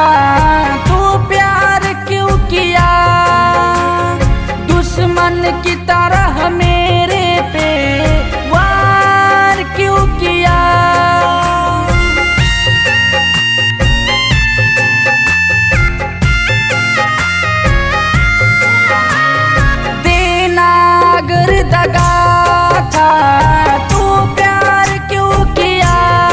तू प्यार क्यों किया, दुश्मन की तरह मेरे पे वार क्यों किया। देना अगर दगा था तू प्यार क्यों किया,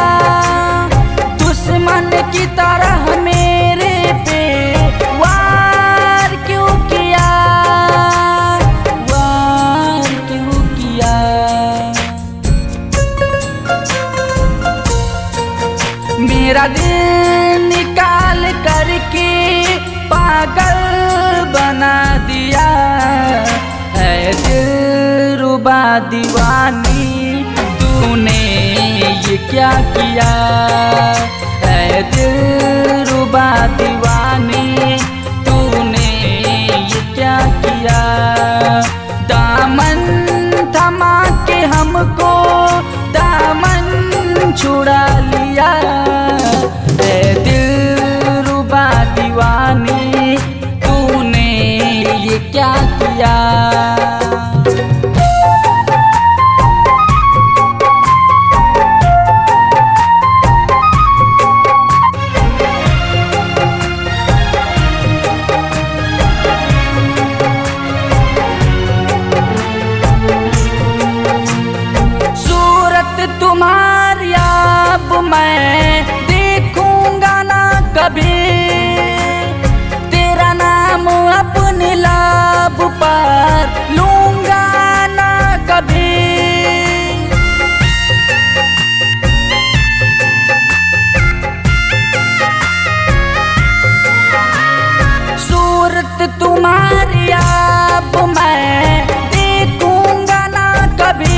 दुश्मन की तरह मेरे पे वार क्यों किया, वार क्यों किया। मेरा दिल निकाल करके पागल बना दिया, है दिलरुबा दीवानी तूने ये क्या किया, है दिलरुबा दीवानी तूने ये क्या किया। दामन थमा के हमको दामन छुड़ा लिया, है दिलरुबा दीवानी तूने ये क्या किया। तुम्हारी अब मैं देखूंगा ना कभी, तेरा नाम अपने लब पर लूंगा ना कभी। सूरत तुम्हारी अब मैं देखूंगा ना कभी,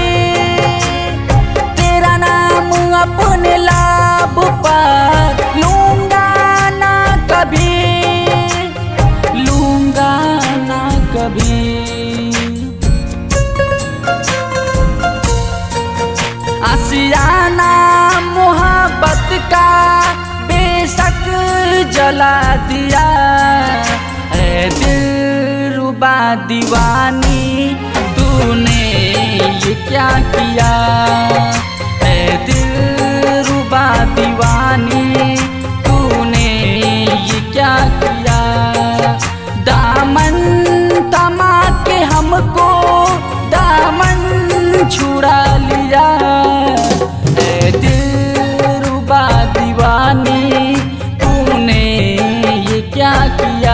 अपने लाभ पर लूंगा ना कभी, लूंगा ना कभी। आशियाना मोहब्बत का बेशक जला दिया, है दिलरुबा दीवानी तूने ये क्या किया, है दिलरुबा दीवानी तूने ये क्या किया। दामन थमा के हमको दामन छुड़ा लिया, है दिलरुबा दीवानी तूने ये क्या किया।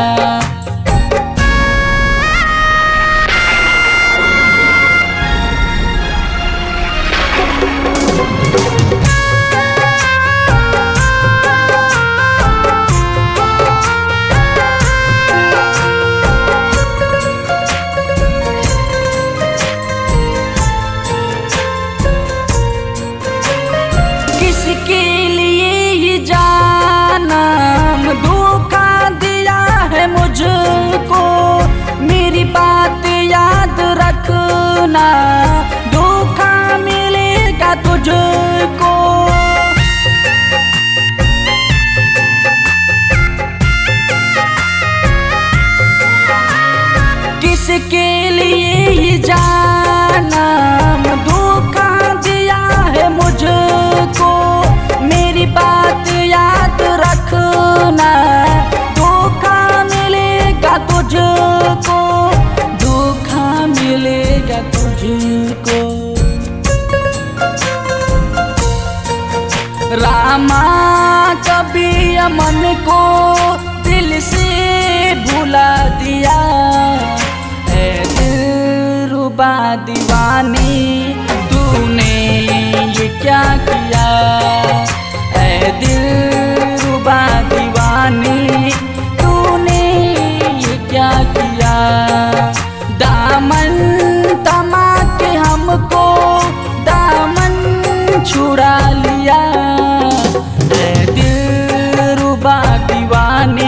किसके लिए ये जानम धोखा दिया है मुझको, मेरी बात याद रखना धोखा मिलेगा तुझको। किसके लिए ये जानम धोखा दिया है मुझको, मेरी बात याद रखना धोखा मिलेगा तुझको, धोखा मिलेगा तुझको। रामा कभी अमन को दिल से भुला दिया, है दिलरुबा दीवानी तूने ये क्या किया, है दिलरुबा दीवानी तूने ये क्या किया। दामन थमा के हमको दामन छुड़ा लिया, है दिलरुबा दीवानी